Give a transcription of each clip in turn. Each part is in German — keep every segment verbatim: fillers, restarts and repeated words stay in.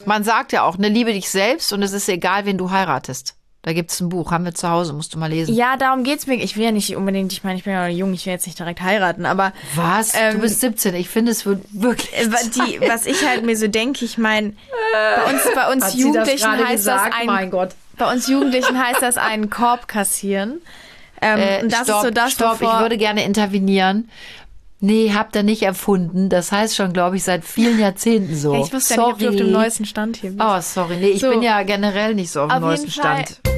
Man sagt ja auch, ne, liebe dich selbst und es ist egal, wen du heiratest. Da gibt's ein Buch, haben wir zu Hause, musst du mal lesen. Ja, darum geht's mir. Ich will ja nicht unbedingt, ich meine, ich bin ja noch jung, ich will jetzt nicht direkt heiraten, aber... Was? Ähm, du bist siebzehn, ich finde, es wird wirklich die, Was ich halt mir so denke, ich meine, bei uns, bei uns Hat sie Jugendlichen das heißt gesagt? das ein... Mein Gott. Bei uns Jugendlichen heißt das einen Korb kassieren. Ähm, Äh, und das stopp, ist so das, stopp, wovor, ich würde gerne intervenieren. Nee, habt ihr nicht erfunden. Das heißt schon, glaube ich, seit vielen Jahrzehnten so. Ja, ich wusste ja nicht, ob du auf dem neuesten Stand hier bist. Oh, sorry. Nee, ich So. bin ja generell nicht so auf dem Auf neuesten jeden Fall. Stand.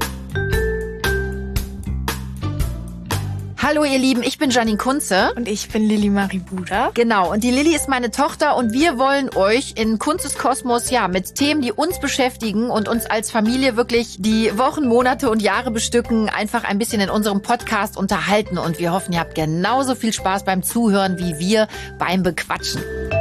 Hallo ihr Lieben, ich bin Janine Kunze. Und ich bin Lilly Marie Buda. Genau, und die Lilly ist meine Tochter und wir wollen euch in Kunzes Kosmos ja mit Themen, die uns beschäftigen und uns als Familie wirklich die Wochen, Monate und Jahre bestücken, einfach ein bisschen in unserem Podcast unterhalten. Und wir hoffen, ihr habt genauso viel Spaß beim Zuhören wie wir beim Bequatschen.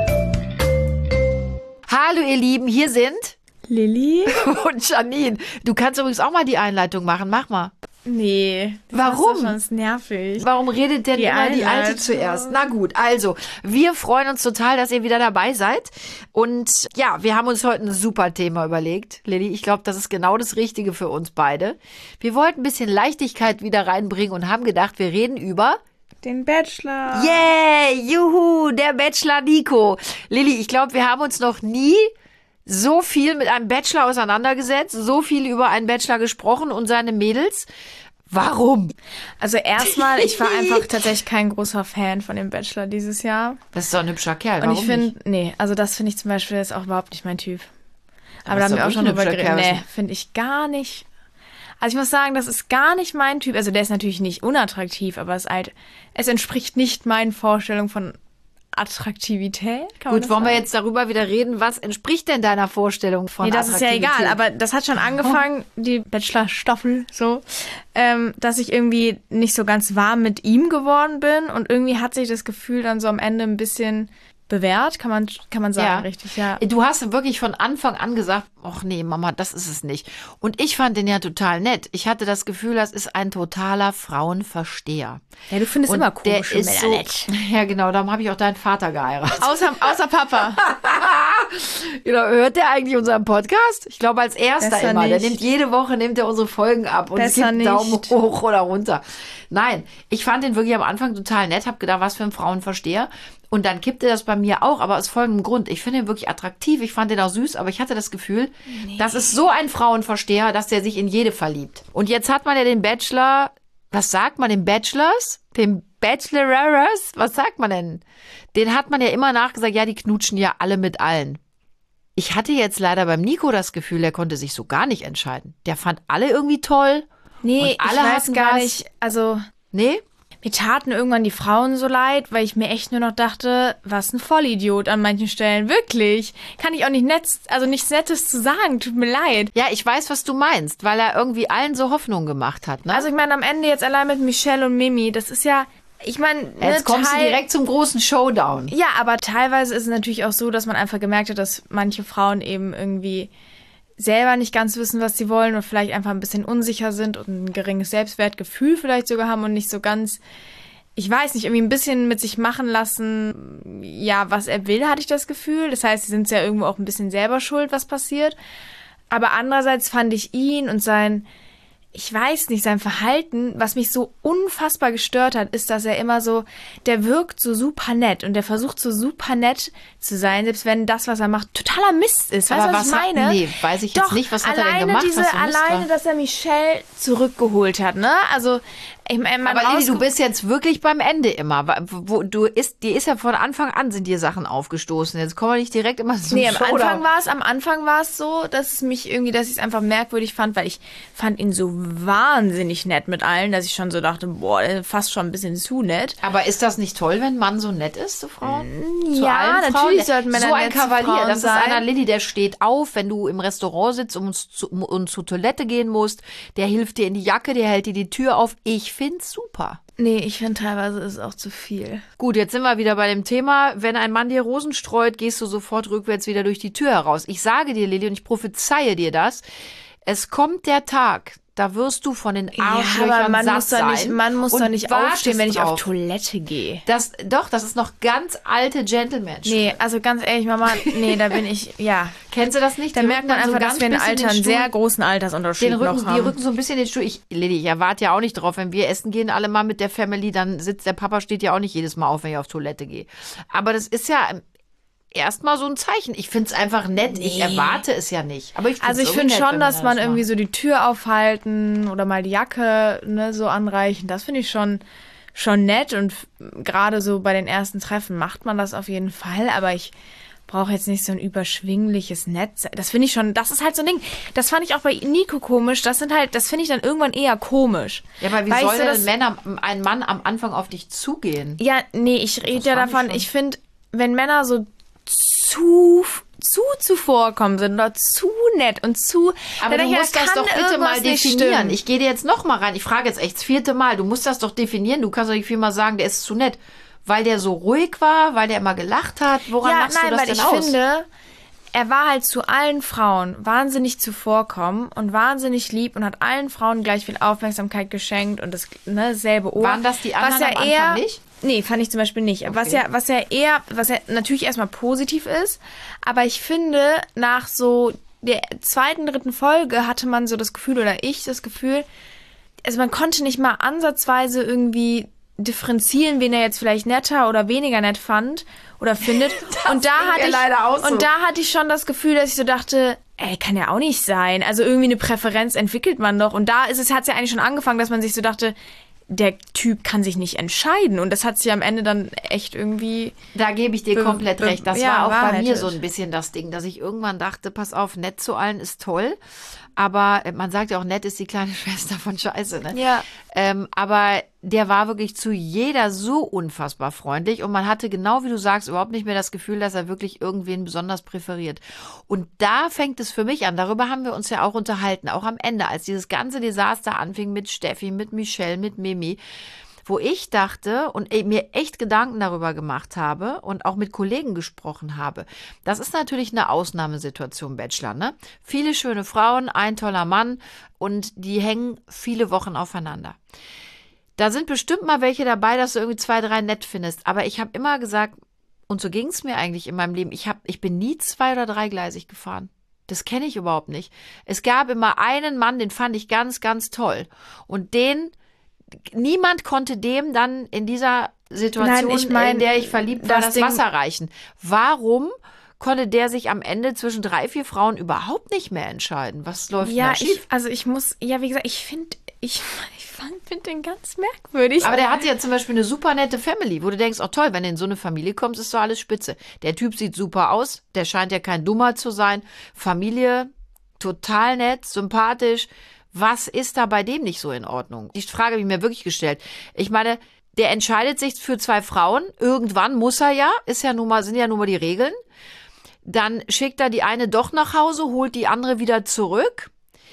Hallo ihr Lieben, hier sind Lilly? und Janine. Du kannst übrigens auch mal die Einleitung machen, mach mal. Nee. Das Warum? Ist doch schon nervig. Warum redet denn Die immer die Alte Einleitung. zuerst? Na gut, also, wir freuen uns total, dass ihr wieder dabei seid. Und ja, wir haben uns heute ein super Thema überlegt. Lilly, ich glaube, das ist genau das Richtige für uns beide. Wir wollten ein bisschen Leichtigkeit wieder reinbringen und haben gedacht, wir reden über... Den Bachelor. Yeah, juhu, der Bachelor Nico. Lilly, ich glaube, wir haben uns noch nie so viel mit einem Bachelor auseinandergesetzt, so viel über einen Bachelor gesprochen und seine Mädels. Warum? Also erstmal, ich war einfach tatsächlich kein großer Fan von dem Bachelor dieses Jahr. Das ist doch ein hübscher Kerl. Und Warum ich finde, nicht? nee, also das finde ich zum Beispiel ist auch überhaupt nicht mein Typ. Aber, Aber da ist haben wir doch auch schon wirklich drüber ein hübscher geredet. Kerl. Nee, finde ich gar nicht. Also ich muss sagen, das ist gar nicht mein Typ. Also der ist natürlich nicht unattraktiv, aber es, halt, es entspricht nicht meinen Vorstellungen von Attraktivität. Kann man Gut, das wollen wir sagen? jetzt darüber wieder reden, was entspricht denn deiner Vorstellung von Nee, das ist ja Attraktivität? egal, aber das hat schon angefangen, die Bachelor-Staffel so, ähm, dass ich irgendwie nicht so ganz warm mit ihm geworden bin und irgendwie hat sich das Gefühl dann so am Ende ein bisschen bewährt, kann man, kann man sagen, Ja. richtig, ja. Du hast wirklich von Anfang an gesagt, ach nee, Mama, das ist es nicht. Und ich fand den ja total nett. Ich hatte das Gefühl, das ist ein totaler Frauenversteher. Ja, du findest Und immer der komische ist Männer so, nett. ja genau, darum habe ich auch deinen Vater geheiratet. Außer, außer Papa. Genau, hört der eigentlich unseren Podcast? Ich glaube als erster Besser immer. Der nicht. nimmt jede Woche nimmt er unsere Folgen ab und es Besser gibt einen Daumen nicht. hoch oder runter. Nein, ich fand den wirklich am Anfang total nett, habe gedacht, was für ein Frauenversteher. Und dann kippte das bei mir auch, aber aus folgendem Grund. Ich finde ihn wirklich attraktiv, ich fand ihn auch süß, aber ich hatte das Gefühl, das ist so ein Frauenversteher, dass der sich in jede verliebt. Und jetzt hat man ja den Bachelor, was sagt man, den Bachelors? Den Bachelorers? Was sagt man denn? Den hat man ja immer nachgesagt, ja, die knutschen ja alle mit allen. Ich hatte jetzt leider beim Nico das Gefühl, der konnte sich so gar nicht entscheiden. Der fand alle irgendwie toll. Nee, Und alle ich weiß hatten gar was. nicht, also Nee? mir taten irgendwann die Frauen so leid, weil ich mir echt nur noch dachte, was ein Vollidiot an manchen Stellen, wirklich. Kann ich auch nicht nett, also nichts Nettes zu sagen, tut mir leid. Ja, ich weiß, was du meinst, weil er irgendwie allen so Hoffnung gemacht hat, ne? Also ich meine, am Ende jetzt allein mit Michelle und Mimi, das ist ja, ich meine, Jetzt ne, kommst du Teil- direkt zum großen Showdown. Ja, aber teilweise ist es natürlich auch so, dass man einfach gemerkt hat, dass manche Frauen eben irgendwie selber nicht ganz wissen, was sie wollen und vielleicht einfach ein bisschen unsicher sind und ein geringes Selbstwertgefühl vielleicht sogar haben und nicht so ganz, ich weiß nicht, irgendwie ein bisschen mit sich machen lassen, ja, was er will, hatte ich das Gefühl. Das heißt, sie sind ja irgendwo auch ein bisschen selber schuld, was passiert. Aber andererseits fand ich ihn und sein, ich weiß nicht, sein Verhalten, was mich so unfassbar gestört hat, ist, dass er immer so, der wirkt so super nett und der versucht so super nett zu sein, selbst wenn das, was er macht, totaler Mist ist. Weißt Aber du, was, was ich hat- meine? nee, weiß ich jetzt Doch, nicht. Was hat er denn alleine gemacht, Diese, was so Mist alleine, war? dass er Michelle zurückgeholt hat, ne? Also, ich meine, man Aber Lilly, du rausgu- bist jetzt wirklich beim Ende immer. Wo, du ist, dir ist ja von Anfang an sind dir Sachen aufgestoßen. Jetzt kommen wir nicht direkt immer zum Nee, am Showdown. Anfang war es, am Anfang war es so, dass es mich irgendwie, dass ich es einfach merkwürdig fand, weil ich fand ihn so wahnsinnig nett mit allen, dass ich schon so dachte, boah, fast schon ein bisschen zu nett. Aber ist das nicht toll, wenn ein Mann so nett ist zu Frauen? Zu ja, allen natürlich Frauen? sollten Männer So ein nett zu Kavalier, Frauen das sein. ist einer, Lilly, der steht auf, wenn du im Restaurant sitzt und zu, und zur Toilette gehen musst. Der hilft dir in die Jacke, der hält dir die Tür auf. Ich find's super. Nee, ich finde teilweise ist es auch zu viel. Gut, jetzt sind wir wieder bei dem Thema, wenn ein Mann dir Rosen streut, gehst du sofort rückwärts wieder durch die Tür heraus. Ich sage dir, Lilly, und ich prophezeie dir das, es kommt der Tag, Da wirst du von den Ja, Arschlöchern aber man satt muss doch sein. nicht, man muss und doch nicht wartest aufstehen, wenn ich drauf. auf Toilette gehe. Das, doch, das ist noch ganz alte gentleman Nee, also ganz ehrlich, Mama, nee, da bin ich, ja. Kennst du das nicht? Da Die merkt rücken man dann so einfach, ganz dass wir ein bisschen Alter, den einen Stuhl- sehr großen Altersunterschied Den Rücken, noch die haben. rücken so ein bisschen den Stuhl. Ich, Lili, ich erwarte ja auch nicht drauf, wenn wir essen gehen, alle mal mit der Family, dann sitzt der Papa, steht ja auch nicht jedes Mal auf, wenn ich auf Toilette gehe. Aber das ist ja erstmal so ein Zeichen. Ich finde es einfach nett. Ich Nee. erwarte es ja nicht. Aber ich find's Also ich irgendwie finde nett, schon, wenn dass Männer man irgendwie machen. so die Tür aufhalten oder mal die Jacke ne, so anreichen. Das finde ich schon, schon nett. Und f- gerade so bei den ersten Treffen macht man das auf jeden Fall. Aber ich brauche jetzt nicht so ein überschwingliches Netz. Das finde ich schon, das ist halt so ein Ding. Das fand ich auch bei Nico komisch. Das sind halt, das finde ich dann irgendwann eher komisch. Ja, aber wie Weil ich soll so denn das- Männer, ein Mann am Anfang auf dich zugehen? Ja, nee, ich rede Das ja fand ich davon, schon. ich finde, wenn Männer so zu, zu zuvorkommen sind oder zu nett und zu... Aber dann du denke ich, musst da das kann doch bitte mal irgendwas nicht definieren. stimmen. Ich gehe dir jetzt noch mal rein. Ich frage jetzt echt das vierte Mal. Du musst das doch definieren. Du kannst doch nicht viermal sagen, der ist zu nett. Weil der so ruhig war, weil der immer gelacht hat. Woran Ja, machst nein, du das weil denn ich aus? finde, er war halt zu allen Frauen wahnsinnig zuvorkommen und wahnsinnig lieb und hat allen Frauen gleich viel Aufmerksamkeit geschenkt und das ne, selbe Ohr. Waren das die anderen was ja am Anfang eher, nicht? Nee, fand ich zum Beispiel nicht. Was Okay. ja, was ja eher, was ja natürlich erstmal positiv ist, aber ich finde, nach so der zweiten, dritten Folge hatte man so das Gefühl, oder ich das Gefühl, also man konnte nicht mal ansatzweise irgendwie differenzieren, wen er jetzt vielleicht netter oder weniger nett fand oder findet. und da ging hatte mir ich leider auch so. und da hatte ich schon das Gefühl, dass ich so dachte, ey, kann ja auch nicht sein. Also irgendwie eine Präferenz entwickelt man doch. Und da ist es, hat es ja eigentlich schon angefangen, dass man sich so dachte, der Typ kann sich nicht entscheiden. Und das hat sich am Ende dann echt irgendwie. Da gebe ich dir Be- komplett be- recht. Das ja, war auch bei mir wahrheitet. so ein bisschen das Ding, dass ich irgendwann dachte, pass auf, nett zu allen ist toll. Aber äh, man sagt ja auch, nett ist die kleine Schwester von Scheiße, ne? Ja. Ähm, aber der war wirklich zu jeder so unfassbar freundlich und man hatte genau wie du sagst überhaupt nicht mehr das Gefühl, dass er wirklich irgendwen besonders präferiert. Und da fängt es für mich an. Darüber haben wir uns ja auch unterhalten, auch am Ende, als dieses ganze Desaster anfing mit Steffi, mit Michelle, mit Mimi, wo ich dachte und eh, mir echt Gedanken darüber gemacht habe und auch mit Kollegen gesprochen habe. Das ist natürlich eine Ausnahmesituation, Bachelor, ne? Viele schöne Frauen, ein toller Mann und die hängen viele Wochen aufeinander. Da sind bestimmt mal welche dabei, dass du irgendwie zwei, drei nett findest. Aber ich habe immer gesagt, und so ging es mir eigentlich in meinem Leben, ich, hab, ich bin nie zwei- oder dreigleisig gefahren. Das kenne ich überhaupt nicht. Es gab immer einen Mann, den fand ich ganz, ganz toll. Und den, niemand konnte dem dann in dieser Situation, Nein, ich mein, in der ich verliebt war, das das Ding- Wasser reichen. Warum konnte der sich am Ende zwischen drei, vier Frauen überhaupt nicht mehr entscheiden? Was läuft Ja, da schief? ich, also ich muss, ja, wie gesagt, ich finde, ich, ich finde den ganz merkwürdig. Aber der hatte ja zum Beispiel eine super nette Family, wo du denkst, oh toll, wenn du in so eine Familie kommst, ist doch alles spitze. Der Typ sieht super aus, der scheint ja kein Dummer zu sein. Familie, total nett, sympathisch. Was ist da bei dem nicht so in Ordnung? Die Frage habe ich mir wirklich gestellt. Ich meine, der entscheidet sich für zwei Frauen. Irgendwann muss er ja, ist ja nun mal, sind ja nun mal die Regeln. Dann schickt er die eine doch nach Hause, holt die andere wieder zurück.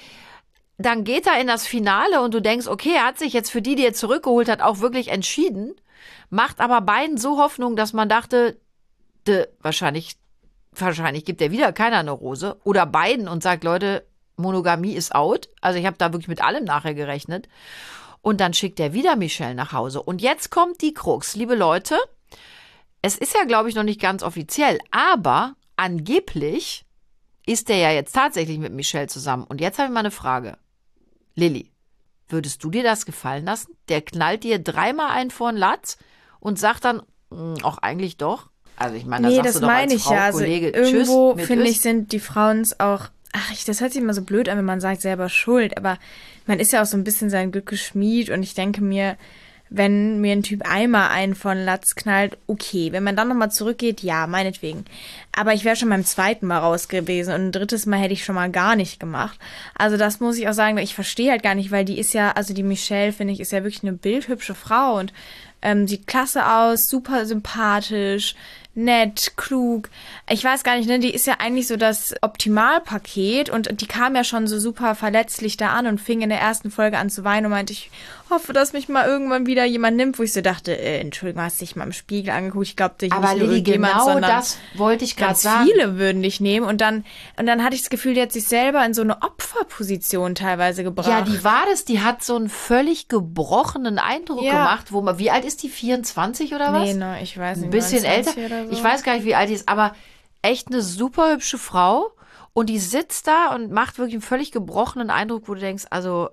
Dann geht er in das Finale und du denkst, okay, er hat sich jetzt für die, die er zurückgeholt hat, auch wirklich entschieden, macht aber beiden so Hoffnung, dass man dachte, de, wahrscheinlich, wahrscheinlich gibt er wieder keiner eine Rose oder beiden und sagt, Leute, Monogamie ist out. Also ich habe da wirklich mit allem nachher gerechnet. Und dann schickt er wieder Michelle nach Hause. Und jetzt kommt die Krux, liebe Leute. Es ist ja, glaube ich, noch nicht ganz offiziell, aber angeblich ist er ja jetzt tatsächlich mit Michelle zusammen. Und jetzt habe ich mal eine Frage. Lilly, würdest du dir das gefallen lassen? Der knallt dir dreimal einen vor den Latz und sagt dann, "Mh, auch eigentlich doch." Also ich meine, da Nee, sagst das du doch meine als ich Frau, ja. Also Kollege, irgendwo, tschüss, mit finde Ös. ich, sind die Frauen auch, ach, ich, das hört sich immer so blöd an, wenn man sagt, selber schuld, aber man ist ja auch so ein bisschen sein Glück geschmied und ich denke mir, wenn mir ein Typ einmal einen von Latz knallt, okay. Wenn man dann nochmal zurückgeht, ja, meinetwegen. Aber ich wäre schon beim zweiten Mal raus gewesen und ein drittes Mal hätte ich schon mal gar nicht gemacht. Also das muss ich auch sagen, ich verstehe halt gar nicht, weil die ist ja, also die Michelle, finde ich, ist ja wirklich eine bildhübsche Frau und ähm, sieht klasse aus, super sympathisch, nett, klug. Ich weiß gar nicht, ne, die ist ja eigentlich so das Optimalpaket und die kam ja schon so super verletzlich da an und fing in der ersten Folge an zu weinen und meinte, ich hoffe, dass mich mal irgendwann wieder jemand nimmt, wo ich so dachte, äh, Entschuldigung, hast dich mal im Spiegel angeguckt, ich glaube, dich aber nicht nur Lili, irgendjemand, genau sondern das wollte ich gerade ganz sagen. viele würden dich nehmen und dann, und dann hatte ich das Gefühl, die hat sich selber in so eine Opferposition teilweise gebracht. Ja, die war das, die hat so einen völlig gebrochenen Eindruck Ja. gemacht, wo man, wie alt ist die, vierundzwanzig oder was? Nee, ne, ich weiß nicht. Ein bisschen älter. Oder so. Ich weiß gar nicht, wie alt die ist, aber echt eine super hübsche Frau. Und die sitzt da und macht wirklich einen völlig gebrochenen Eindruck, wo du denkst, also,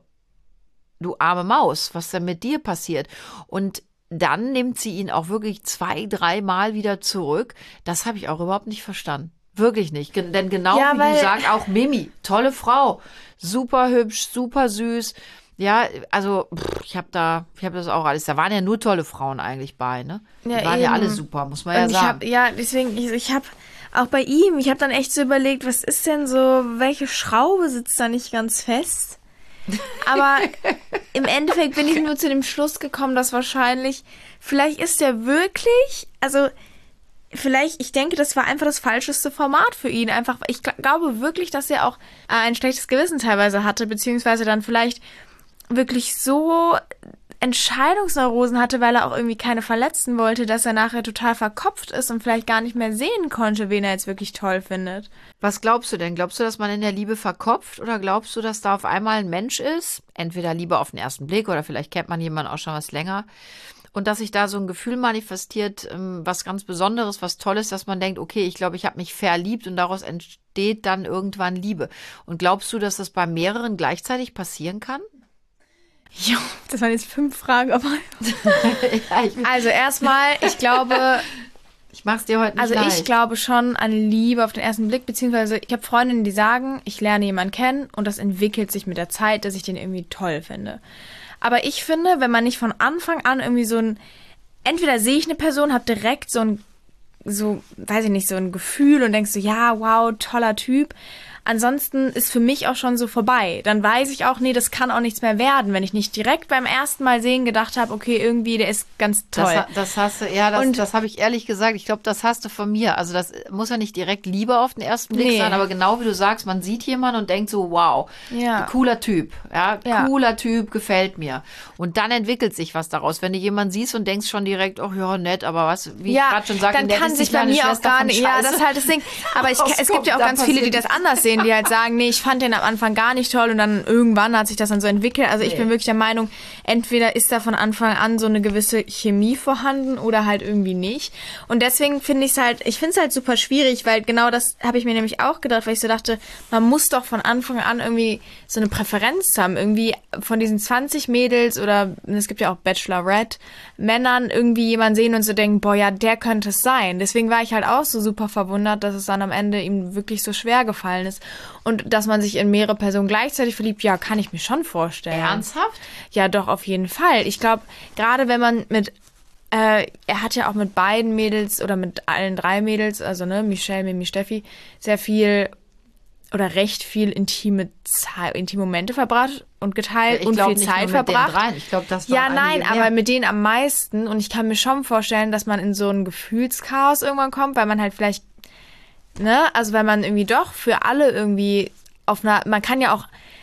du arme Maus, was denn mit dir passiert? Und dann nimmt sie ihn auch wirklich zwei, dreimal wieder zurück. Das habe ich auch überhaupt nicht verstanden. Wirklich nicht. Gen- Denn genau Ja, wie weil- du sagst, auch Mimi, tolle Frau. Super hübsch, super süß. Ja, also pff, ich habe da, ich habe das auch alles. Da waren ja nur tolle Frauen eigentlich bei, ne? Die Ja, waren ja eben. alle super, muss man ja Und ich sagen. hab, ja, deswegen, ich, ich habe auch bei ihm, ich habe dann echt so überlegt, was ist denn so, welche Schraube sitzt da nicht ganz fest? Aber im Endeffekt bin ich nur zu dem Schluss gekommen, dass wahrscheinlich, vielleicht ist er wirklich, also vielleicht, ich denke, das war einfach das falscheste Format für ihn. Einfach, ich gl- glaube wirklich, dass er auch äh, ein schlechtes Gewissen teilweise hatte, beziehungsweise dann vielleicht wirklich so Entscheidungsneurosen hatte, weil er auch irgendwie keine verletzen wollte, dass er nachher total verkopft ist und vielleicht gar nicht mehr sehen konnte, wen er jetzt wirklich toll findet. Was glaubst du denn? Glaubst du, dass man in der Liebe verkopft oder glaubst du, dass da auf einmal ein Mensch ist? Entweder Liebe auf den ersten Blick oder vielleicht kennt man jemanden auch schon was länger. Und dass sich da so ein Gefühl manifestiert, ähm, was ganz Besonderes, was Tolles, dass man denkt, okay, ich glaube, ich habe mich verliebt und daraus entsteht dann irgendwann Liebe. Und glaubst du, dass das bei mehreren gleichzeitig passieren kann? Jo, das waren jetzt fünf Fragen, aber. Ja, ich, Also erstmal, ich glaube, ich mach's dir heute nicht also leicht. ich glaube schon an Liebe auf den ersten Blick, beziehungsweise ich habe Freundinnen, die sagen, ich lerne jemanden kennen und das entwickelt sich mit der Zeit, dass ich den irgendwie toll finde. Aber ich finde, wenn man nicht von Anfang an irgendwie so ein, entweder sehe ich eine Person, habe direkt so ein, so, weiß ich nicht, so ein Gefühl und denkst so, ja, wow, toller Typ. Ansonsten ist für mich auch schon so vorbei. Dann weiß ich auch, nee, das kann auch nichts mehr werden, wenn ich nicht direkt beim ersten Mal sehen gedacht habe, okay, irgendwie, der ist ganz toll. Das, ha- das hast du, ja, das, Und- das habe ich ehrlich gesagt. Ich glaube, das hast du von mir. Also das muss ja nicht direkt Liebe auf den ersten Blick Nee. sein, aber genau wie du sagst, man sieht jemanden und denkt so, wow, Ja. cooler Typ, ja, Ja. cooler Typ, gefällt mir. Und dann entwickelt sich was daraus. Wenn du jemanden siehst und denkst schon direkt, oh ja, nett, aber was, wie ich gerade schon sagte, dann nett kann ist die sich bei kleine mir auch Schwester gar von nicht. Ja, Scheiße. das ist halt das Ding. Aber ich, Was es gibt kommt, ja auch da ganz viele, die passiert das anders sehen, die halt sagen, nee, ich fand den am Anfang gar nicht toll und dann irgendwann hat sich das dann so entwickelt. Also ich Nee. bin wirklich der Meinung, entweder ist da von Anfang an so eine gewisse Chemie vorhanden oder halt irgendwie nicht. Und deswegen finde ich es halt, ich finde es halt super schwierig, weil genau das habe ich mir nämlich auch gedacht, weil ich so dachte, man muss doch von Anfang an irgendwie so eine Präferenz haben. Irgendwie von diesen zwanzig Mädels oder es gibt ja auch Bachelorette, Männern irgendwie jemanden sehen und so denken, boah, ja, der könnte es sein. Deswegen war ich halt auch so super verwundert, dass es dann am Ende ihm wirklich so schwer gefallen ist. Und dass man sich in mehrere Personen gleichzeitig verliebt, ja, kann ich mir schon vorstellen. Ernsthaft? Ja, doch, auf jeden Fall. Ich glaube, gerade wenn man mit, äh, er hat ja auch mit beiden Mädels oder mit allen drei Mädels, also ne, Michelle, Mimi, Steffi, sehr viel oder recht viel intime, Ze- intime Momente verbracht und geteilt Ich und glaube viel nicht Zeit nur mit den verbracht. dreien. Ich glaube, das Ja, waren nein, einige mehr. aber mit denen am meisten. Und ich kann mir schon vorstellen, dass man in so ein Gefühlschaos irgendwann kommt, weil man halt vielleicht, ne, also weil man irgendwie doch für alle irgendwie auf einer, man kann ja auch,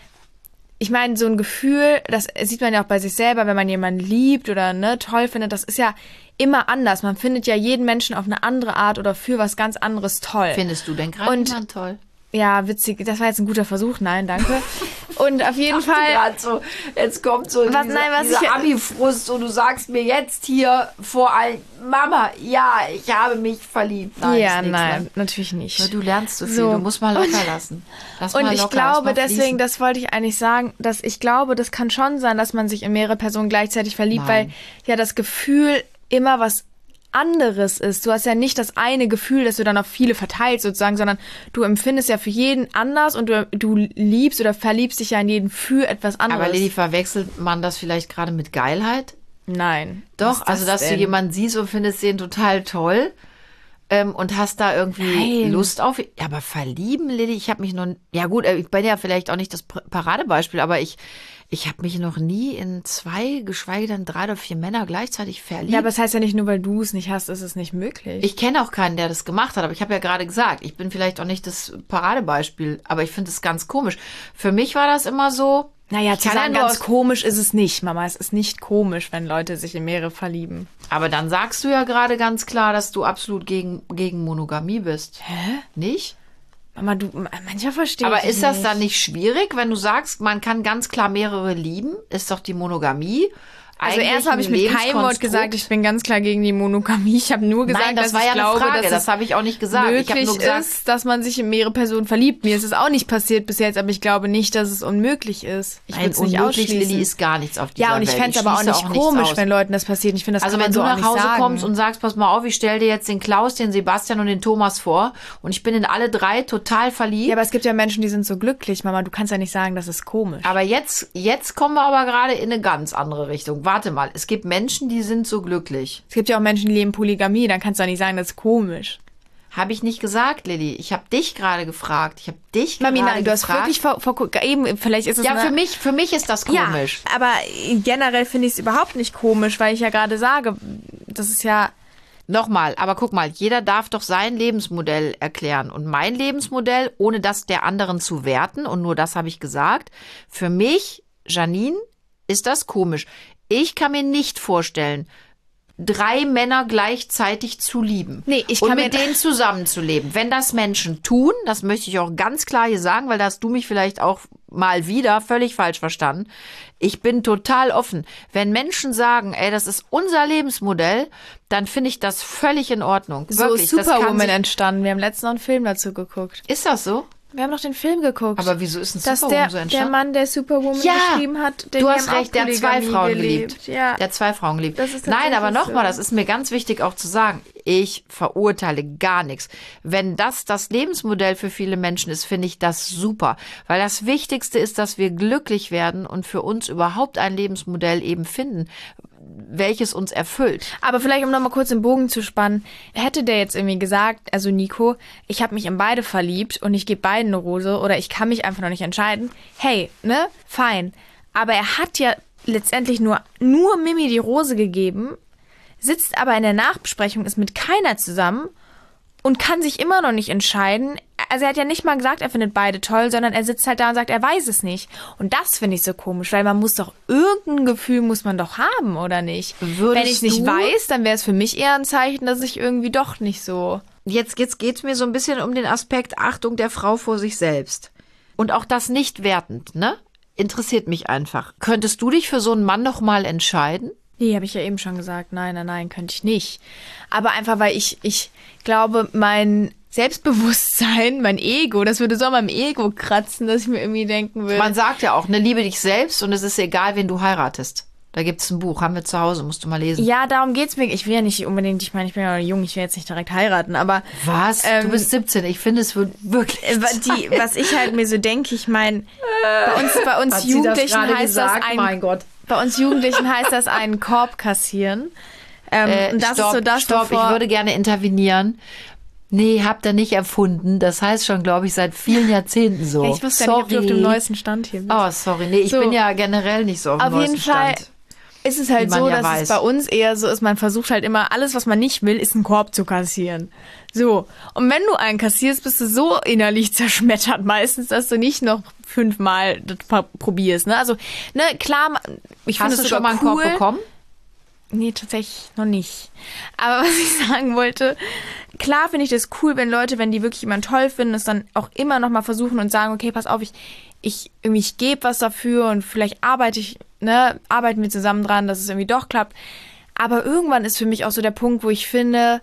ich meine, so ein Gefühl, das sieht man ja auch bei sich selber, wenn man jemanden liebt oder ne, toll findet, das ist ja immer anders. Man findet ja jeden Menschen auf eine andere Art oder für was ganz anderes toll. Findest du denn gerade Und- jemanden toll? Ja, witzig, das war jetzt ein guter Versuch, nein, danke. Und auf jeden Fall... Grad so, jetzt kommt so Was- dieser, nein, was dieser ich- Abi-Frust und du sagst mir jetzt hier vor allen, Mama, ja, ich habe mich verliebt. Nein, ja, ist nix, nein, ne? natürlich nicht. Du lernst so viel, So. du musst mal locker lassen. Lass Und mal ich locker, lass glaube mal deswegen, fließen. das wollte ich eigentlich sagen, dass ich glaube, das kann schon sein, dass man sich in mehrere Personen gleichzeitig verliebt, Nein. weil ja das Gefühl immer was anderes ist. Du hast ja nicht das eine Gefühl, das du dann auf viele verteilst sozusagen, sondern du empfindest ja für jeden anders und du, du liebst oder verliebst dich ja in jeden für etwas anderes. Aber Lili, verwechselt man das vielleicht gerade mit Geilheit? Nein. Doch, Was ist also dass denn? du jemanden siehst und findest den total toll. ähm, und hast da irgendwie Nein. Lust auf. Ja, aber verlieben, Lilly, ich habe mich noch, ja gut, ich bin ja vielleicht auch nicht das Paradebeispiel, aber ich, ich habe mich noch nie in zwei, geschweige denn drei oder vier Männer gleichzeitig verliebt. Ja, aber das heißt ja nicht nur, weil du es nicht hast, ist es nicht möglich. Ich kenne auch keinen, der das gemacht hat, aber ich habe ja gerade gesagt, ich bin vielleicht auch nicht das Paradebeispiel, aber ich finde es ganz komisch. Für mich war das immer so. Naja, zu kann ja sagen, nur ganz aus- komisch ist es nicht, Mama. Es ist nicht komisch, wenn Leute sich in mehrere verlieben. Aber dann sagst du ja gerade ganz klar, dass du absolut gegen, gegen Monogamie bist. Hä? Nicht? Mama, du, mancher versteht Aber dich ist das nicht. dann nicht schwierig, wenn du sagst, man kann ganz klar mehrere lieben? Ist doch die Monogamie. Also eigentlich erst habe ich ein mit keinem Wort Lebenskonstrukt. gesagt, ich bin ganz klar gegen die Monogamie. Ich habe nur gesagt, Nein, das dass war ich ja glaube, eine Frage, dass das es habe ich auch nicht gesagt. Ich habe möglich nur gesagt, ist, dass man sich in mehrere Personen verliebt. Mir ist es auch nicht passiert bis jetzt, aber ich glaube nicht, dass es unmöglich ist. Ich würde nein, es nicht unmöglich, ausschließen. Lilly, ist gar nichts auf dieser Ja, und ich Welt. fände es aber auch schließe nicht nichts komisch, aus. wenn Leuten das passiert. Ich finde, das Also kann wenn man du so auch nach nicht Hause sagen. kommst und sagst, pass mal auf, ich stelle dir jetzt den Klaus, den Sebastian und den Thomas vor und ich bin in alle drei total verliebt. Ja, aber es gibt ja Menschen, die sind so glücklich, Mama. Du kannst ja nicht sagen, das ist komisch. Aber jetzt, jetzt kommen wir aber gerade in eine ganz andere Richtung. Warte mal, es gibt Menschen, die sind so glücklich. Es gibt ja auch Menschen, die leben Polygamie. Dann kannst du doch nicht sagen, das ist komisch. Habe ich nicht gesagt, Lilly. Ich habe dich gerade gefragt. Ich habe dich Mami, gerade nein, du hast gefragt. wirklich vor, vor eben, vielleicht ist es Ja, eine, für mich, für mich ist das komisch. Ja, aber generell finde ich es überhaupt nicht komisch, weil ich ja gerade sage, das ist ja... Nochmal, aber guck mal, jeder darf doch sein Lebensmodell erklären. Und mein Lebensmodell, ohne das der anderen zu werten, und nur das habe ich gesagt, für mich, Janine, ist das komisch. Ich kann mir nicht vorstellen, drei Männer gleichzeitig zu lieben. Nee, ich und kann mit mir- denen zusammenzuleben. Wenn das Menschen tun, das möchte ich auch ganz klar hier sagen, weil da hast du mich vielleicht auch mal wieder völlig falsch verstanden. Ich bin total offen. Wenn Menschen sagen, ey, das ist unser Lebensmodell, dann finde ich das völlig in Ordnung. So Wirklich, ist das kann Superwoman sich- entstanden. Wir haben letztens noch einen Film dazu geguckt. Ist das so? Wir haben noch den Film geguckt. Aber wieso ist ein dass Superwoman der, so der entstanden? Mann, der Superwoman Ja, geschrieben hat, der du die hast haben auch recht, der hat zwei Polygamie Frauen gelebt. geliebt. Ja. Der hat zwei Frauen geliebt. Das ist Nein, aber tatsächlich nochmal, so. das ist mir ganz wichtig auch zu sagen. Ich verurteile gar nichts. Wenn das das Lebensmodell für viele Menschen ist, finde ich das super. Weil das Wichtigste ist, dass wir glücklich werden und für uns überhaupt ein Lebensmodell eben finden, welches uns erfüllt. Aber vielleicht, um nochmal kurz den Bogen zu spannen, hätte der jetzt irgendwie gesagt, also Nico, ich habe mich in beide verliebt und ich gebe beiden eine Rose oder ich kann mich einfach noch nicht entscheiden. Hey, ne, fein. Aber er hat ja letztendlich nur, nur Mimi die Rose gegeben, sitzt aber in der Nachbesprechung, ist mit keiner zusammen und kann sich immer noch nicht entscheiden. Also er hat ja nicht mal gesagt, er findet beide toll, sondern er sitzt halt da und sagt, er weiß es nicht. Und das finde ich so komisch, weil man muss doch, irgendein Gefühl muss man doch haben, oder nicht? Würdest Wenn ich es nicht du- weiß, dann wäre es für mich eher ein Zeichen, dass ich irgendwie doch nicht so... Jetzt, jetzt geht es mir so ein bisschen um den Aspekt Achtung der Frau vor sich selbst. Und auch das nicht wertend, ne? Interessiert mich einfach. Könntest du dich für so einen Mann noch mal entscheiden? Nee, habe ich ja eben schon gesagt. Nein, nein, nein, könnte ich nicht. Aber einfach, weil ich, ich glaube, mein Selbstbewusstsein, mein Ego, das würde so an meinem Ego kratzen, dass ich mir irgendwie denken würde... Man sagt ja auch, ne, liebe dich selbst und es ist egal, wen du heiratest. Da gibt es ein Buch, haben wir zu Hause, musst du mal lesen. Ja, darum geht's mir. Ich will ja nicht unbedingt, ich meine, ich bin ja noch jung, ich will jetzt nicht direkt heiraten, aber Was? Ähm, du bist siebzehn. Ich finde, es wird wirklich äh, wa- die, Zeit. was ich halt mir so denke, ich meine, bei uns, bei uns Hat sie das Jugendlichen gerade heißt gesagt? das ein, Mein Gott. bei uns Jugendlichen heißt das einen Korb kassieren. Ähm, Äh, und das stopp, ist so das, stopp, wovor- ich würde gerne intervenieren. Nee, habt ihr nicht erfunden. Das heißt schon, glaube ich, seit vielen Jahrzehnten so. Ja, ich wusste ja nicht, ob du auf dem Sorry. neuesten Stand hier bist. Oh, sorry. Nee, ich So. bin ja generell nicht so auf dem Auf jeden neuesten Fall Stand. ist es halt Wie man so, ja dass weiß. es bei uns eher so ist, man versucht halt immer, alles, was man nicht will, ist einen Korb zu kassieren. So. Und wenn du einen kassierst, bist du so innerlich zerschmettert meistens, dass du nicht noch fünfmal das ver- probierst. Ne? Also, ne, klar, ich finde Hast es du schon mal sogar einen cool. Korb bekommen? Nee, tatsächlich noch nicht. Aber was ich sagen wollte, klar finde ich das cool, wenn Leute, wenn die wirklich jemanden toll finden, es dann auch immer noch mal versuchen und sagen, okay, pass auf, ich, ich, irgendwie, ich gebe was dafür und vielleicht arbeite ich, ne, arbeiten wir zusammen dran, dass es irgendwie doch klappt. Aber irgendwann ist für mich auch so der Punkt, wo ich finde,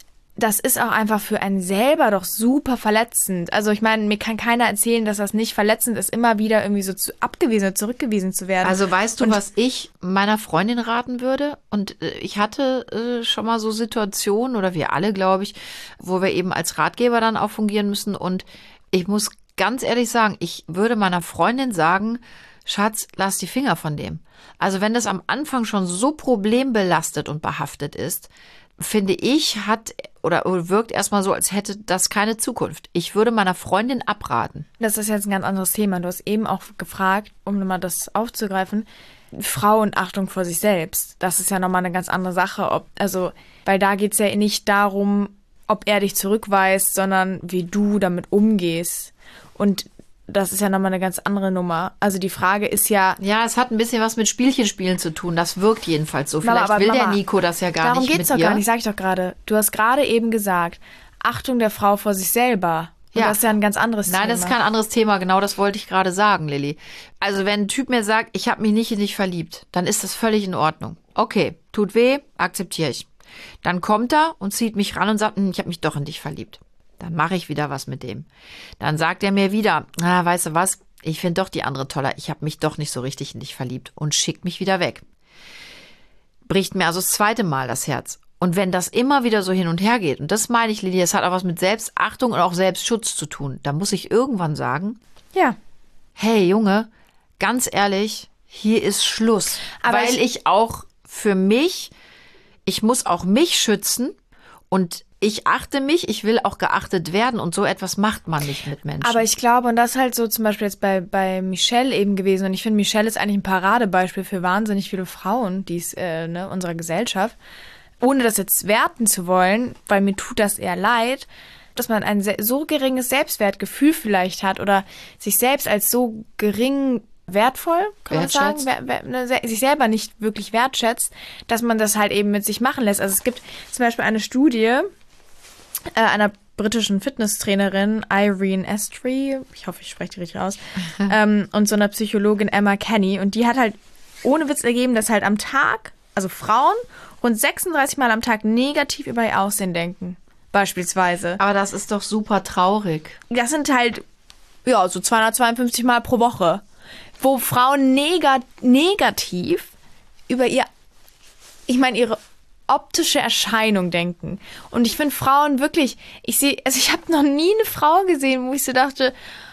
das ist auch einfach für einen selber doch super verletzend. Also ich meine, mir kann keiner erzählen, dass das nicht verletzend ist, immer wieder irgendwie so zu, abgewiesen oder zurückgewiesen zu werden. Also weißt du, Und- was ich meiner Freundin raten würde? Und äh, ich hatte äh, schon mal so Situationen, oder wir alle, glaube ich, wo wir eben als Ratgeber dann auch fungieren müssen. Und ich muss ganz ehrlich sagen, ich würde meiner Freundin sagen, Schatz, lass die Finger von dem. Also wenn das am Anfang schon so problembelastet und behaftet ist, finde ich, hat oder wirkt erstmal so, als hätte das keine Zukunft. Ich würde meiner Freundin abraten. Das ist jetzt ein ganz anderes Thema. Du hast eben auch gefragt, um nochmal das aufzugreifen, Frau und Achtung vor sich selbst. Das ist ja nochmal eine ganz andere Sache. Ob, also, weil da geht es ja nicht darum, ob er dich zurückweist, sondern wie du damit umgehst. Und das ist ja nochmal eine ganz andere Nummer. Also die Frage ist ja... Ja, es hat ein bisschen was mit Spielchenspielen zu tun. Das wirkt jedenfalls so. Vielleicht Mama, will Mama, der Nico das ja gar darum nicht mit geht's doch ihr. gar nicht, sag ich doch gerade. Du hast gerade eben gesagt, Achtung der Frau vor sich selber. Und Ja. das ist ja ein ganz anderes Nein, Thema. das ist kein anderes Thema. Genau das wollte ich gerade sagen, Lilly. Also wenn ein Typ mir sagt, ich habe mich nicht in dich verliebt, dann ist das völlig in Ordnung. Okay, tut weh, akzeptiere ich. Dann kommt er und zieht mich ran und sagt, hm, ich habe mich doch in dich verliebt. Dann mache ich wieder was mit dem. Dann sagt er mir wieder, na, weißt du was, ich finde doch die andere toller. Ich habe mich doch nicht so richtig in dich verliebt und schickt mich wieder weg. Bricht mir also das zweite Mal das Herz. Und wenn das immer wieder so hin und her geht, und das meine ich, Lilly, das hat auch was mit Selbstachtung und auch Selbstschutz zu tun, dann muss ich irgendwann sagen, Ja. hey Junge, ganz ehrlich, hier ist Schluss. Aber Weil ich- ich auch für mich, ich muss auch mich schützen und ich achte mich, ich will auch geachtet werden und so etwas macht man nicht mit Menschen. Aber ich glaube, und das ist halt so zum Beispiel jetzt bei, bei Michelle eben gewesen, und ich finde, Michelle ist eigentlich ein Paradebeispiel für wahnsinnig viele Frauen, die es, äh, ne, unserer Gesellschaft, ohne das jetzt werten zu wollen, weil mir tut das eher leid, dass man ein se- so geringes Selbstwertgefühl vielleicht hat oder sich selbst als so gering wertvoll, kann man sagen, Wertschätzt. wer, wer, ne, se- sich selber nicht wirklich wertschätzt, dass man das halt eben mit sich machen lässt. Also es gibt zum Beispiel eine Studie äh, einer britischen Fitnesstrainerin, Irene Estrey, ich hoffe, ich spreche die richtig aus, ähm, und so einer Psychologin Emma Kenny, und die hat halt ohne Witz ergeben, dass halt am Tag, also Frauen, rund sechsunddreißig Mal am Tag negativ über ihr Aussehen denken, beispielsweise. Aber das ist doch super traurig. Das sind halt, ja, so zweihundertzweiundfünfzig Mal pro Woche, wo Frauen nega- negativ über ihr, ich meine, ihre optische Erscheinung denken. Und ich finde Frauen wirklich, ich sehe, also ich habe noch nie eine Frau gesehen, wo ich so dachte,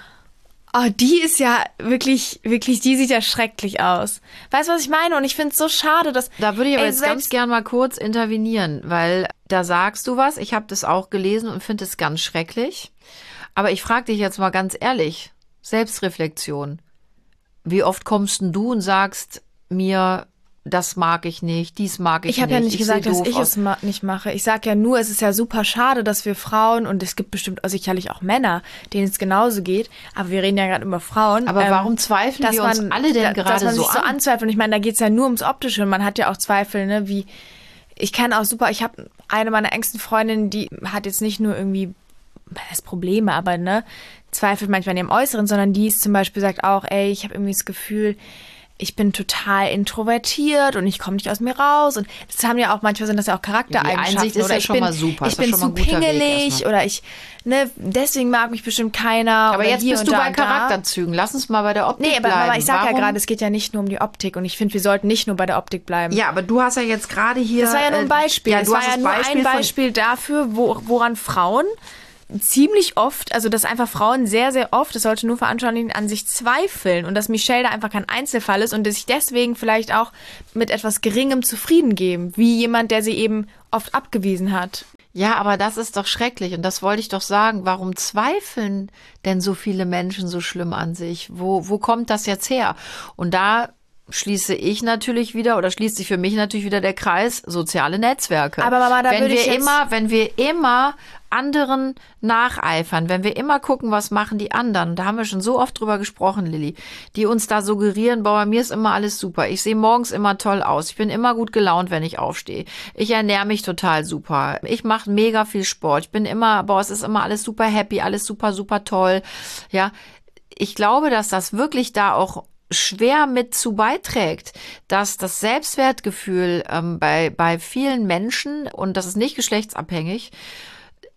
oh, die ist ja wirklich, wirklich, die sieht ja schrecklich aus. Weißt du, was ich meine? Und ich finde es so schade, dass... Da würde ich aber ey, jetzt ganz selbst- gern mal kurz intervenieren, weil da sagst du was, ich habe das auch gelesen und finde es ganz schrecklich. Aber ich frage dich jetzt mal ganz ehrlich, Selbstreflexion. Wie oft kommst denn du und sagst mir, das mag ich nicht, dies mag ich, Ich habe ja nicht ich gesagt, seh dass doof ich aus. es ma- nicht mache. Ich sage ja nur, es ist ja super schade, dass wir Frauen, und es gibt bestimmt sicherlich auch Männer, denen es genauso geht, aber wir reden ja gerade über Frauen. Aber ähm, warum zweifeln dass wir uns man- alle denn da- gerade dass man so sich so an? anzweifelt. Und ich meine, da geht's ja nur ums Optische. Und man hat ja auch Zweifel, ne, wie, ich kann auch super, ich habe eine meiner engsten Freundinnen, die hat jetzt nicht nur irgendwie, was heißt Probleme, aber ne, zweifelt manchmal an ihrem Äußeren, sondern die ist zum Beispiel sagt auch, ey, ich habe irgendwie das Gefühl, ich bin total introvertiert und ich komme nicht aus mir raus. Und das haben ja auch, manchmal sind das ja auch Charaktereigenschaften. Einsicht ist oder ja ich schon bin, mal super. Ich Ist ja bin schon mal zu ein guter Weg pingelig erstmal. oder ich, ne, deswegen mag mich bestimmt keiner. Aber oder jetzt hier bist und du da bei und da. Charakterzügen. Lass uns mal bei der Optik Nee, aber bleiben. Mama, ich sag ja Warum- gerade, es geht ja nicht nur um die Optik. Und ich finde, wir sollten nicht nur bei der Optik bleiben. Ja, aber du hast ja jetzt gerade hier... Das war ja nur ein äh, Beispiel. Ja, es du war hast ja das nur Beispiel ein von- Beispiel dafür, wo, woran Frauen ziemlich oft, also dass einfach Frauen sehr, sehr oft, das sollte nur veranschaulichen, an sich zweifeln und dass Michelle da einfach kein Einzelfall ist und dass sich deswegen vielleicht auch mit etwas Geringem zufrieden geben, wie jemand, der sie eben oft abgewiesen hat. Ja, aber das ist doch schrecklich und das wollte ich doch sagen. Warum zweifeln denn so viele Menschen so schlimm an sich? Wo, wo kommt das jetzt her? Und da schließe ich natürlich wieder oder schließt sich für mich natürlich wieder der Kreis soziale Netzwerke. Aber Mama, da wenn würde wir ich jetzt- immer, wenn wir immer anderen nacheifern, wenn wir immer gucken, was machen die anderen, da haben wir schon so oft drüber gesprochen, Lilly, die uns da suggerieren, boah, bei mir ist immer alles super, ich sehe morgens immer toll aus, ich bin immer gut gelaunt, wenn ich aufstehe, ich ernähre mich total super, ich mache mega viel Sport, ich bin immer, boah, es ist immer alles super happy, alles super, super toll, ja, ich glaube, dass das wirklich da auch schwer mit zu beiträgt, dass das Selbstwertgefühl ähm, bei, bei vielen Menschen, und das ist nicht geschlechtsabhängig,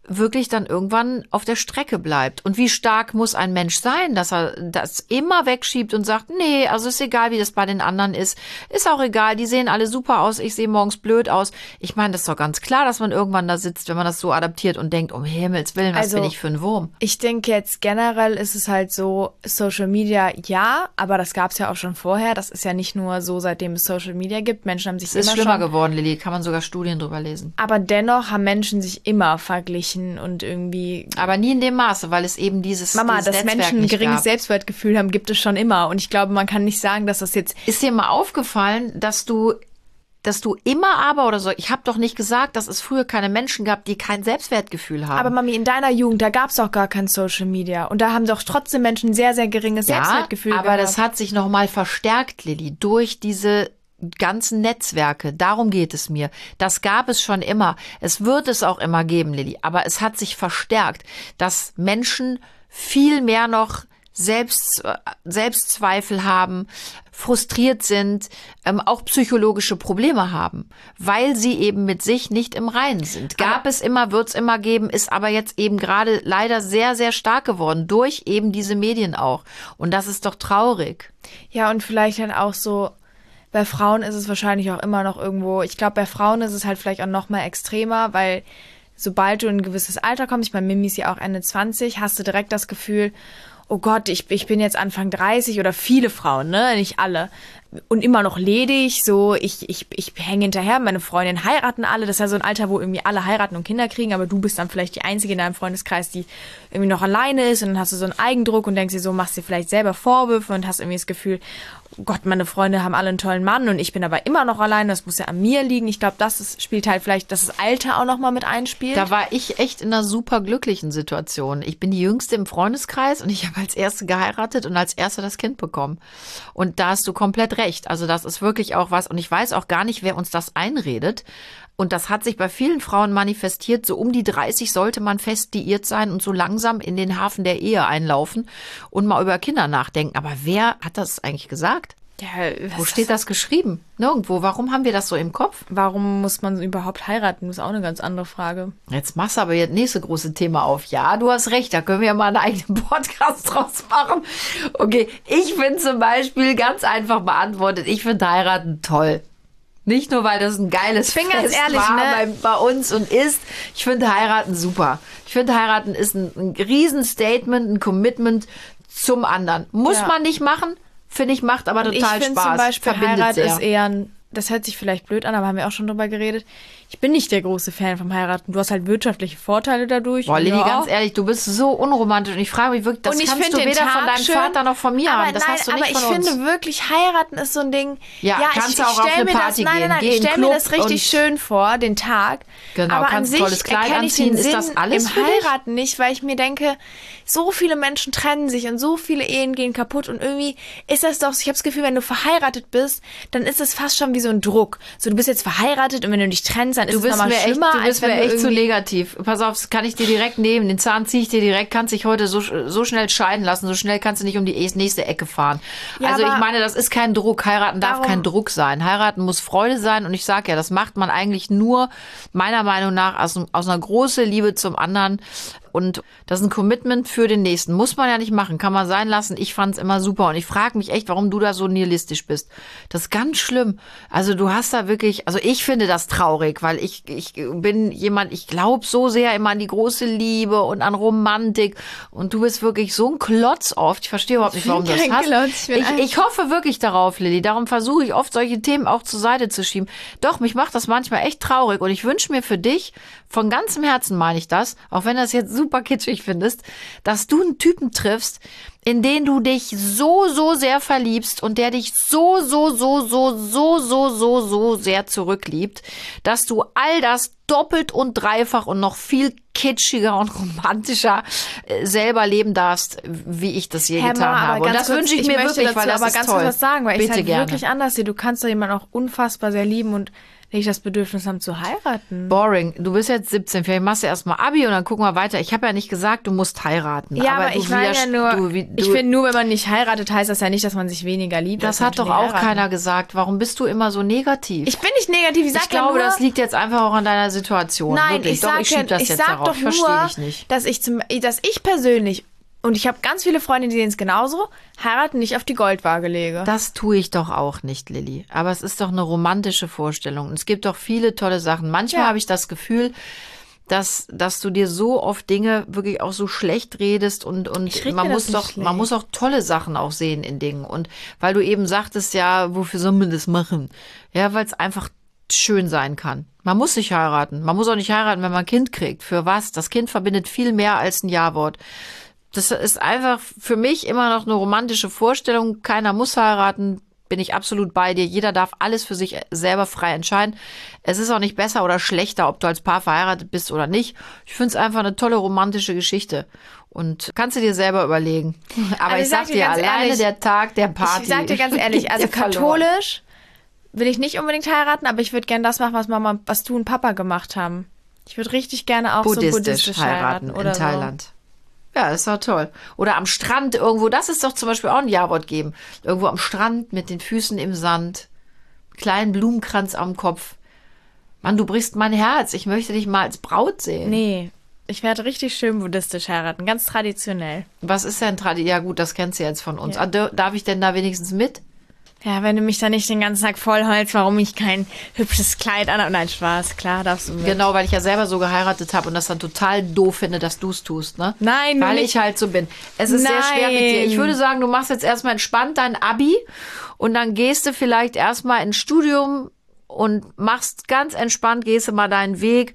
wirklich dann irgendwann auf der Strecke bleibt. Und wie stark muss ein Mensch sein, dass er das immer wegschiebt und sagt, nee, also ist egal, wie das bei den anderen ist. Ist auch egal, die sehen alle super aus, ich sehe morgens blöd aus. Ich meine, das ist doch ganz klar, dass man irgendwann da sitzt, wenn man das so adaptiert und denkt, um Himmels Willen, was Also, bin ich für ein Wurm? Ich denke jetzt generell ist es halt so, Social Media, ja, aber das gab es ja auch schon vorher. Das ist ja nicht nur so, seitdem es Social Media gibt. Menschen haben sich Es ist immer schlimmer schon, geworden, Lilly, kann man sogar Studien drüber lesen. aber dennoch haben Menschen sich immer verglichen und irgendwie... Aber nie in dem Maße, weil es eben dieses, Mama, dieses dass Netzwerk Menschen ein nicht geringes gab. Selbstwertgefühl haben, gibt es schon immer. Und ich glaube, man kann nicht sagen, dass das jetzt... Ist dir mal aufgefallen, dass du, dass du immer aber oder so, ich habe doch nicht gesagt, dass es früher keine Menschen gab, die kein Selbstwertgefühl haben. Aber Mami, in deiner Jugend, da gab es auch gar kein Social Media. Und da haben doch trotzdem Menschen ein sehr, sehr geringes ja, Selbstwertgefühl aber gehabt. das hat sich nochmal verstärkt, Lilly, durch diese ganzen Netzwerke. Darum geht es mir. Das gab es schon immer. Es wird es auch immer geben, Lilly. Aber es hat sich verstärkt, dass Menschen viel mehr noch Selbst, Selbstzweifel haben, frustriert sind, ähm, auch psychologische Probleme haben, weil sie eben mit sich nicht im Reinen sind. Gab es immer, wird es immer geben, ist aber jetzt eben gerade leider sehr, sehr stark geworden, durch eben diese Medien auch. Und das ist doch traurig. Ja, und vielleicht dann auch so, bei Frauen ist es wahrscheinlich auch immer noch irgendwo, ich glaube, bei Frauen ist es halt vielleicht auch noch mal extremer, weil sobald du in ein gewisses Alter kommst, ich meine, Mimi ist ja auch Ende zwanzig, hast du direkt das Gefühl, oh Gott, ich, ich bin jetzt Anfang dreißig oder viele Frauen, ne, nicht alle. Und immer noch ledig, so, ich, ich, ich hänge hinterher, meine Freundinnen heiraten alle, das ist ja so ein Alter, wo irgendwie alle heiraten und Kinder kriegen, aber du bist dann vielleicht die Einzige in deinem Freundeskreis, die irgendwie noch alleine ist und dann hast du so einen Eigendruck und denkst dir so, machst dir vielleicht selber Vorwürfe und hast irgendwie das Gefühl, oh Gott, meine Freunde haben alle einen tollen Mann und ich bin aber immer noch alleine, das muss ja an mir liegen. Ich glaube, das ist, spielt halt vielleicht, dass das Alter auch nochmal mit einspielt. Da war ich echt in einer super glücklichen Situation. Ich bin die Jüngste im Freundeskreis und ich habe als Erste geheiratet und als Erste das Kind bekommen. Und da hast du komplett recht. Also das ist wirklich auch was. Und ich weiß auch gar nicht, wer uns das einredet. Und das hat sich bei vielen Frauen manifestiert. So um die dreißig sollte man fest liiert sein und so langsam in den Hafen der Ehe einlaufen und mal über Kinder nachdenken. Aber wer hat das eigentlich gesagt? Ja, Wo steht das geschrieben? Nirgendwo. Warum haben wir das so im Kopf? Warum muss man überhaupt heiraten? Das ist auch eine ganz andere Frage. Jetzt machst du aber jetzt nächste große Thema auf. Ja, du hast recht, da können wir ja mal einen eigenen Podcast draus machen. Okay, ich finde zum Beispiel ganz einfach beantwortet, ich finde heiraten toll. Nicht nur, weil das ein geiles Ich bin Fest ganz ehrlich, war ne? bei, bei uns und ist. Ich finde heiraten super. Ich finde heiraten ist ein, ein Riesenstatement, ein Commitment zum anderen. Muss Ja. man nicht machen, finde ich, macht aber Und total ich finde Spaß. zum Beispiel, Verbindet Heirat sehr. ist eher ein, das hört sich vielleicht blöd an, aber haben wir auch schon drüber geredet. Ich bin nicht der große Fan vom Heiraten. Du hast halt wirtschaftliche Vorteile dadurch. Boah, Lilly, Ja. ganz ehrlich, du bist so unromantisch und ich frage mich wirklich, das Und ich kannst find du den weder von Tag deinem schön, Vater noch von mir aber haben. Das nein, hast du aber nicht ich von uns. finde wirklich, heiraten ist so ein Ding. Ja, kannst ich, du auch ich auf stell eine mir Party das, nein, gehen. nein, nein, Geh ich in stelle mir Club das richtig und- schön vor, den Tag. Genau, aber an kannst sich tolles Kleid erkenne ich anziehen. den Ist Sinn das alles im für dich? Heiraten nicht, weil ich mir denke, so viele Menschen trennen sich und so viele Ehen gehen kaputt und irgendwie ist das doch, ich habe das Gefühl, wenn du verheiratet bist, dann ist es fast schon wie so ein Druck. So, du bist jetzt verheiratet und wenn du dich trennst, dann ist Du es bist nochmal mir echt, schlimmer, du als bist wenn mir du echt zu irgendwie... negativ. Pass auf, das kann ich dir direkt nehmen. Den Zahn ziehe ich dir direkt, kannst dich heute so, so schnell scheiden lassen. So schnell kannst du nicht um die nächste Ecke fahren. Ja, also ich aber meine, das ist kein Druck. Heiraten darf darum- kein Druck sein. Heiraten muss Freude sein. Und ich sage ja, das macht man eigentlich nur, meiner Meinung nach, aus, aus einer großen Liebe zum anderen. Und das ist ein Commitment für den Nächsten. Muss man ja nicht machen, kann man sein lassen. Ich fand es immer super und ich frage mich echt, warum du da so nihilistisch bist. Das ist ganz schlimm. Also du hast da wirklich, also ich finde das traurig, weil ich, ich bin jemand, ich glaube so sehr immer an die große Liebe und an Romantik und du bist wirklich so ein Klotz oft. Ich verstehe überhaupt nicht, warum du das kein hast. Klotz, ich bin Ich, ein- ich hoffe wirklich darauf, Lilly. Darum versuche ich oft, solche Themen auch zur Seite zu schieben. Doch, mich macht das manchmal echt traurig und ich wünsche mir für dich, von ganzem Herzen meine ich das, auch wenn das jetzt super kitschig findest, dass du einen Typen triffst, in den du dich so, so sehr verliebst und der dich so, so, so, so, so, so, so, so sehr zurückliebt, dass du all das doppelt und dreifach und noch viel kitschiger und romantischer äh, selber leben darfst, wie ich das je Herr getan Ma, aber habe. Und ganz das kurz, wünsche ich, mir möchte wirklich, dazu weil das aber ist ganz toll. kurz was sagen, weil ich Bitte es halt gerne. wirklich anders sehe. Du kannst doch jemanden auch unfassbar sehr lieben und nicht das Bedürfnis haben zu heiraten. Boring. Du bist jetzt siebzehn, vielleicht machst du erstmal Abi und dann gucken wir weiter. Ich habe ja nicht gesagt, du musst heiraten. Ja, aber du ich meine ja widerst- nur- Du, wie- du, ich finde, nur wenn man nicht heiratet, heißt das ja nicht, dass man sich weniger liebt. Das hat doch auch heiraten. keiner gesagt. Warum bist du immer so negativ? Ich bin nicht negativ. Ich, sag ich glaube, ja nur, das liegt jetzt einfach auch an deiner Situation. Nein, Wirklich. ich doch, sag, ich schieb das ich jetzt sag darauf. doch Verstehe nur, ich nicht. Dass ich, zum, dass ich persönlich, und ich habe ganz viele Freunde, die sehen es genauso, heiraten nicht auf die Goldwaage lege. Das tue ich doch auch nicht, Lilly. Aber es ist doch eine romantische Vorstellung. Und es gibt doch viele tolle Sachen. Manchmal Ja. habe ich das Gefühl, dass, dass du dir so oft Dinge wirklich auch so schlecht redest und, und Ich rede man mir muss das doch, nicht man schlecht. muss auch tolle Sachen auch sehen in Dingen. Und weil du eben sagtest, ja, wofür soll man das machen? Ja, weil es einfach schön sein kann. Man muss nicht heiraten. Man muss auch nicht heiraten, wenn man ein Kind kriegt. Für was? Das Kind verbindet viel mehr als ein Ja-Wort. Das ist einfach für mich immer noch eine romantische Vorstellung. Keiner muss heiraten. Bin ich absolut bei dir. Jeder darf alles für sich selber frei entscheiden. Es ist auch nicht besser oder schlechter, ob du als Paar verheiratet bist oder nicht. Ich finde es einfach eine tolle romantische Geschichte. Und kannst du dir selber überlegen. Aber Also ich sag dir, alleine ehrlich, der Tag der Party. Ich sag dir ganz ehrlich, also geht dir verloren. katholisch will ich nicht unbedingt heiraten, aber ich würde gerne das machen, was Mama, was du und Papa gemacht haben. Ich würde richtig gerne auch buddhistisch, so buddhistisch heiraten, heiraten oder in Thailand. Ja, ist doch toll. Oder am Strand irgendwo, das ist doch zum Beispiel auch ein Ja-Wort geben. Irgendwo am Strand mit den Füßen im Sand, kleinen Blumenkranz am Kopf. Mann, du brichst mein Herz. Ich möchte dich mal als Braut so. sehen. Nee, ich werde richtig schön buddhistisch heiraten, ganz traditionell. Was ist denn Tradition? Ja gut, das kennst du jetzt von uns. Ja. Ah, dür- darf ich denn da wenigstens mit? Ja, wenn du mich da nicht den ganzen Tag vollholst, warum ich kein hübsches Kleid anhabe. Nein, Spaß, klar, darfst du mit. Genau, weil ich ja selber so geheiratet habe und das dann total doof finde, dass du es tust, ne? Nein, Weil nicht. ich halt so bin. Es ist sehr schwer mit dir. Ich würde sagen, du machst jetzt erstmal entspannt dein Abi und dann gehst du vielleicht erstmal ins Studium und machst ganz entspannt, gehst du mal deinen Weg.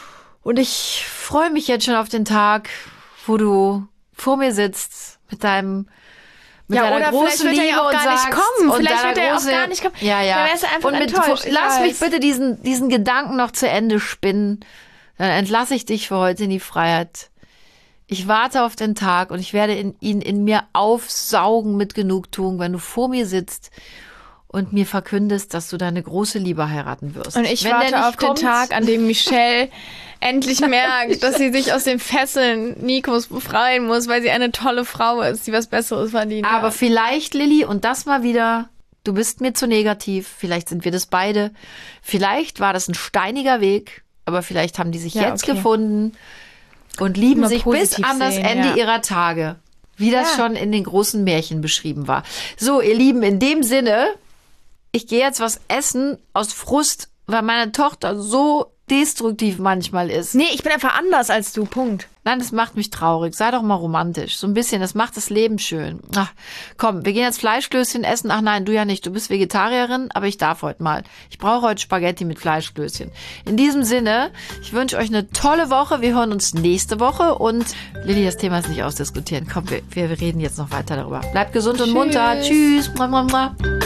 Und ich freue mich jetzt schon auf den Tag, wo du vor mir sitzt mit deinem mit Ja, deiner oder großen vielleicht wird er Liebe ja auch und gar nicht sagst, kommen. und Vielleicht deiner wird er auch große- gar nicht kommen. Ja, ja. Dann wärst du einfach und mit, enttäuscht, ich lass mich weiß. bitte diesen, diesen Gedanken noch zu Ende spinnen. Dann entlasse ich dich für heute in die Freiheit. Ich warte auf den Tag und ich werde in, ihn in mir aufsaugen mit Genugtuung, wenn du vor mir sitzt und mir verkündest, dass du deine große Liebe heiraten wirst. Und ich Wenn der warte nicht auf kommt, den Tag, an dem Michelle endlich merkt, dass sie sich aus den Fesseln Nikos befreien muss, weil sie eine tolle Frau ist, die was Besseres verdient. Aber hat. vielleicht, Lilly, und das mal wieder, du bist mir zu negativ, vielleicht sind wir das beide, vielleicht war das ein steiniger Weg, aber vielleicht haben die sich Ja, jetzt okay. gefunden und lieben Immer sich bis positiv an das sehen, Ende ja. ihrer Tage, wie das Ja. schon in den großen Märchen beschrieben war. So, ihr Lieben, in dem Sinne, ich gehe jetzt was essen aus Frust, weil meine Tochter so destruktiv manchmal ist. Nee, ich bin einfach anders als du, Punkt. Nein, das macht mich traurig. Sei doch mal romantisch. So ein bisschen, das macht das Leben schön. Ach, komm, wir gehen jetzt Fleischklößchen essen. Ach nein, du ja nicht. Du bist Vegetarierin, aber ich darf heute mal. Ich brauche heute Spaghetti mit Fleischklößchen. In diesem Sinne, ich wünsche euch eine tolle Woche. Wir hören uns nächste Woche. Und Lilly, das Thema ist nicht ausdiskutieren. Komm, wir, wir reden jetzt noch weiter darüber. Bleibt gesund und Tschüss. munter. Tschüss. Mua, mua, mua.